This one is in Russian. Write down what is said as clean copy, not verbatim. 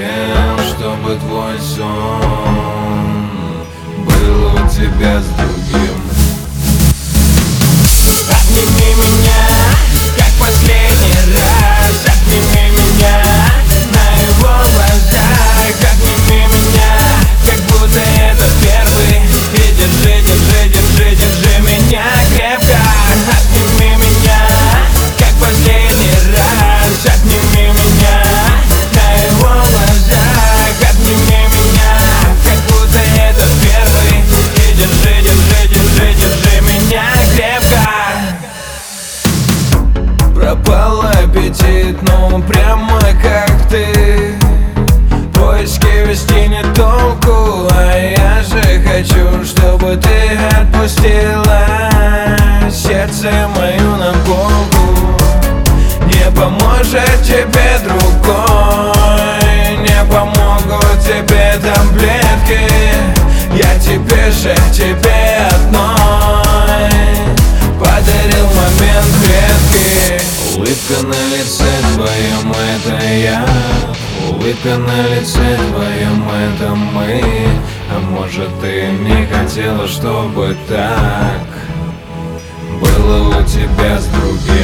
хотел, чтобы твой сон был у тебя с другим. Обними меня, как последний раз. Обними меня на его глазах. Обними меня, как будто это первый. И держи, держи, держи, держи меня крепко. Обними меня, как последний раз. Обними меня на его глазах. Обними меня, как будто это первый. И держи, держи, держи, держи меня крепко. Пропал аппетит, ну прямо как ты. Поиски вести не толку, а я же хочу, чтобы ты отпустила сердце мою на полку. Не поможет тебе другой, не помогут тебе таблетки. Я тебе же, тебе одной подарил момент редкий. Улыбка на лице твоем, это я. Улыбка на лице твоем, это мы. А может, ты не хотела, чтобы так было у тебя с другим.